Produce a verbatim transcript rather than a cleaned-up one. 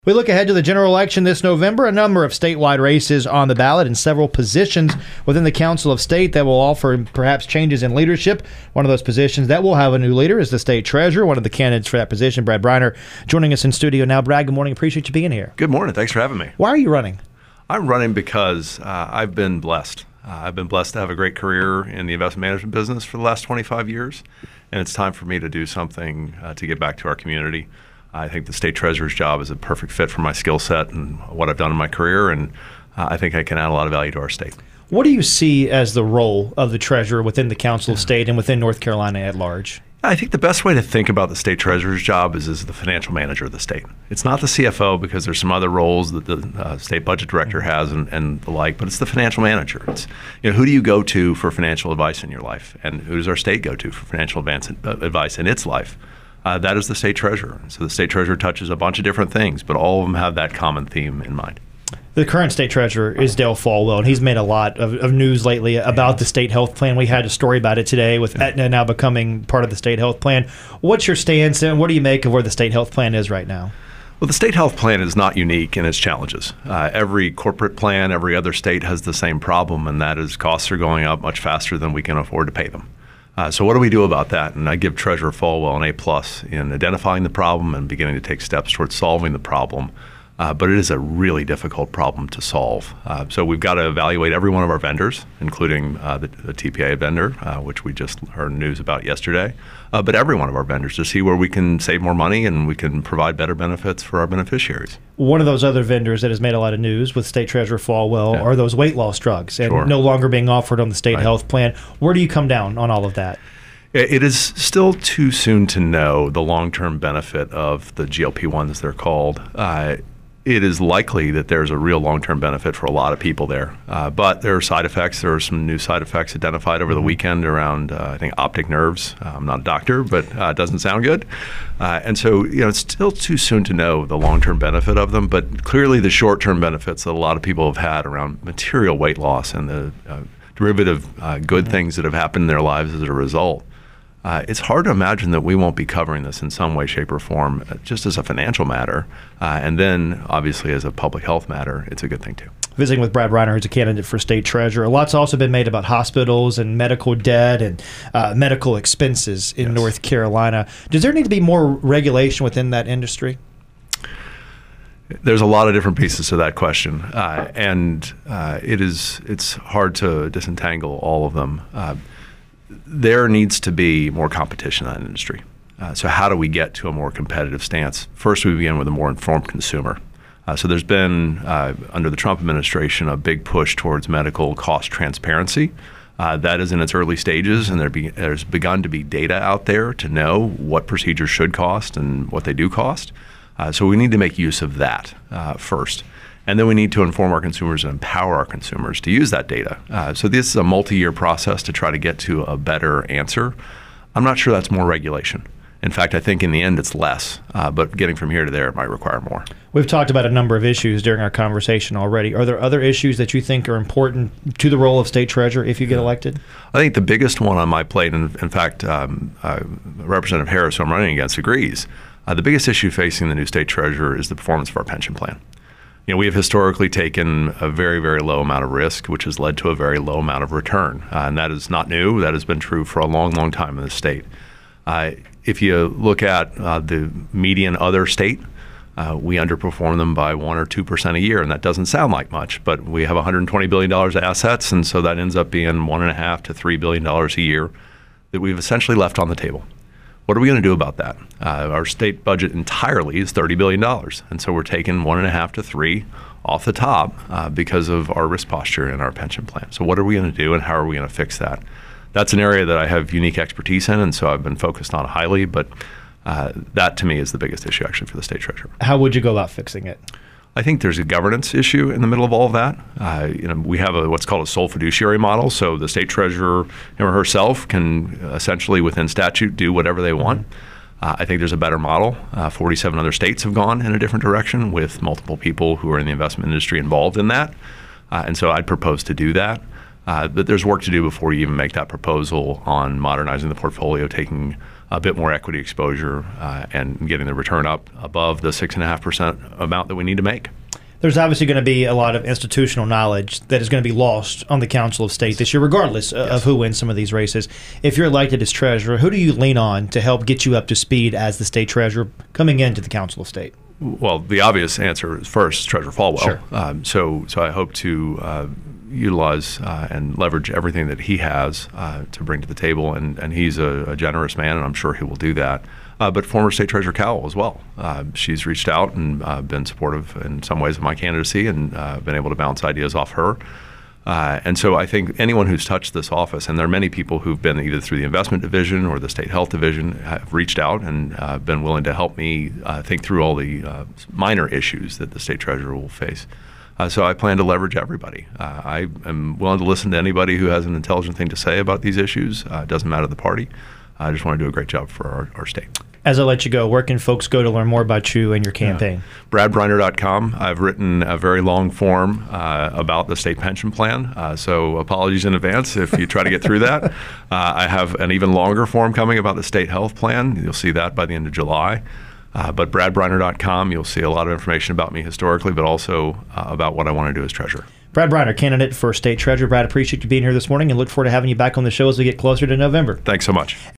We look ahead to the general election this November, a number of statewide races on the ballot and several positions within the Council of State that will offer perhaps changes in leadership. One of those positions that will have a new leader is the state treasurer. One of the candidates for that position, Brad Briner, joining us in studio now. Brad, good morning. Appreciate you being here. Good morning. Thanks for having me. Why are you running? I'm running because uh, I've been blessed. Uh, I've been blessed to have a great career in the investment management business for the last twenty-five years, and it's time for me to do something uh, to give back to our community. I think the state treasurer's job is a perfect fit for my skill set and what I've done in my career, and uh, I think I can add a lot of value to our state. What do you see as the role of the treasurer within the Council of State and within North Carolina at large? I think the best way to think about the state treasurer's job is as the financial manager of the state. It's not the C F O, because there's some other roles that the uh, state budget director has and, and the like, but it's the financial manager. It's, you know, who do you go to for financial advice in your life, and who does our state go to for financial advance, uh, advice in its life? Uh, that is the state treasurer. So the state treasurer touches a bunch of different things, but all of them have that common theme in mind. The current state treasurer is Dale Folwell, and he's made a lot of, of news lately about the state health plan. We had a story about it today with yeah. Aetna now becoming part of the state health plan. What's your stance, and what do you make of where the state health plan is right now? Well, the state health plan is not unique in its challenges. Uh, every corporate plan, every other state has the same problem, and that is costs are going up much faster than we can afford to pay them. Uh, so what do we do about that? And I give Treasurer Folwell an A plus in identifying the problem and beginning to take steps towards solving the problem. Uh, but it is a really difficult problem to solve. Uh, so we've got to evaluate every one of our vendors, including uh, the, the T P A vendor, uh, which we just heard news about yesterday, uh, but every one of our vendors to see where we can save more money and we can provide better benefits for our beneficiaries. One of those other vendors that has made a lot of news with State Treasurer Folwell yeah. are those weight loss drugs and sure. no longer being offered on the state right. health plan. Where do you come down on all of that? It is still too soon to know the long-term benefit of the G L P one, as they're called. Uh, It is likely that there's a real long-term benefit for a lot of people there. Uh, but there are side effects. There are some new side effects identified over the weekend around, uh, I think, optic nerves. Uh, I'm not a doctor, but uh, it doesn't sound good. Uh, and so, you know, it's still too soon to know the long-term benefit of them. But clearly the short-term benefits that a lot of people have had around material weight loss and the uh, derivative uh, good mm-hmm. things that have happened in their lives as a result. Uh, it's hard to imagine that we won't be covering this in some way, shape, or form, uh, just as a financial matter. Uh, and then, obviously, as a public health matter, it's a good thing, too. Visiting with Brad Briner, who's a candidate for state treasurer. A lot's also been made about hospitals and medical debt and uh, medical expenses in yes. North Carolina. Does there need to be more regulation within that industry? There's a lot of different pieces to that question, uh, and uh, it is it's hard to disentangle all of them. Uh, There needs to be more competition in that industry. Uh, so how do we get to a more competitive stance? First, we begin with a more informed consumer. Uh, so there's been, uh, under the Trump administration, a big push towards medical cost transparency. Uh, that is in its early stages, and there be, there's begun to be data out there to know what procedures should cost and what they do cost. Uh, so we need to make use of that uh, first. And then we need to inform our consumers and empower our consumers to use that data. Uh, so this is a multi-year process to try to get to a better answer. I'm not sure that's more regulation. In fact, I think in the end it's less, uh, but getting from here to there might require more. We've talked about a number of issues during our conversation already. Are there other issues that you think are important to the role of state treasurer if you get elected? I think the biggest one on my plate, and in fact, um, uh, Representative Harris, who I'm running against, agrees, uh, the biggest issue facing the new state treasurer is the performance of our pension plan. You know, we have historically taken a very, very low amount of risk, which has led to a very low amount of return. Uh, and that is not new. That has been true for a long, long time in the state. Uh, if you look at uh, the median other state, uh, we underperform them by one or two percent a year. And that doesn't sound like much, but we have one hundred twenty billion dollars of assets. And so that ends up being one and a half to three billion dollars a year that we've essentially left on the table. What are we going to do about that? Uh, our state budget entirely is thirty billion dollars. And so we're taking one and a half to three off the top uh, because of our risk posture in our pension plan. So what are we going to do and how are we going to fix that? That's an area that I have unique expertise in, and so I've been focused on highly. But uh, that, to me, is the biggest issue, actually, for the state treasurer. How would you go about fixing it? I think there's a governance issue in the middle of all of that. Uh, you know, we have a, what's called a sole fiduciary model, so the state treasurer him or herself can essentially, within statute, do whatever they want. Mm-hmm. Uh, I think there's a better model. Uh, forty-seven other states have gone in a different direction with multiple people who are in the investment industry involved in that. Uh, and so I'd propose to do that. Uh, but there's work to do before you even make that proposal on modernizing the portfolio, taking a bit more equity exposure, uh, and getting the return up above the six point five percent amount that we need to make. There's obviously going to be a lot of institutional knowledge that is going to be lost on the Council of State this year, regardless yes. of who wins some of these races. If you're elected as treasurer, who do you lean on to help get you up to speed as the state treasurer coming into the Council of State? Well, the obvious answer is first Treasurer Falwell. Sure. Um, so, so I hope to uh, utilize uh, and leverage everything that he has uh, to bring to the table, and, and he's a, a generous man, and I'm sure he will do that. Uh, but former State Treasurer Cowell as well. Uh, she's reached out and uh, been supportive in some ways of my candidacy, and uh, been able to bounce ideas off her. Uh, and so I think anyone who's touched this office, and there are many people who've been either through the investment division or the state health division, have reached out and uh, been willing to help me uh, think through all the uh, minor issues that the state treasurer will face. Uh, so I plan to leverage everybody. Uh, I am willing to listen to anybody who has an intelligent thing to say about these issues. Uh, it doesn't matter the party. I just want to do a great job for our, our state. As I let you go, where can folks go to learn more about you and your campaign? Yeah. brad briner dot com. I've written a very long form uh, about the state pension plan, uh, so apologies in advance if you try to get through that. Uh, I have an even longer form coming about the state health plan. You'll see that by the end of July. Uh, but brad briner dot com, you'll see a lot of information about me historically, but also uh, about what I want to do as treasurer. Brad Briner, candidate for state treasurer. Brad, appreciate you being here this morning and look forward to having you back on the show as we get closer to November. Thanks so much.